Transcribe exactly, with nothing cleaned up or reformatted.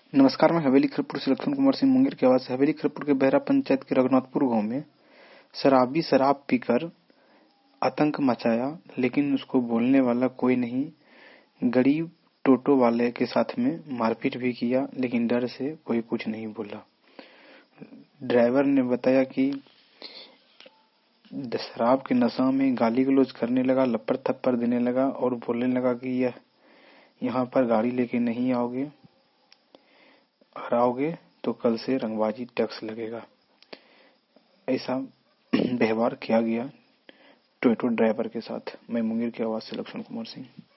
नमस्कार, मैं हवेली खड़गपुर से लक्ष्मण कुमार सिंह मुंगेर की आवाज से। हवेली खड़गपुर के बहरा पंचायत के रघुनाथपुर गांव में शराबी शराब पीकर आतंक मचाया, लेकिन उसको बोलने वाला कोई नहीं। गरीब टोटो वाले के साथ में मारपीट भी किया, लेकिन डर से कोई कुछ नहीं बोला। ड्राइवर ने बताया कि शराब के नशा में गाली गलौज करने लगा, लपड़ थप्पड़ देने लगा और बोलने लगा कि यह यहाँ पर गाड़ी लेके नहीं आओगे, अगर आओगे तो कल से रंगबाजी टैक्स लगेगा। ऐसा व्यवहार किया गया टोयोटो ड्राइवर के साथ। मैं मुंगेर की आवाज से लक्ष्मण कुमार सिंह।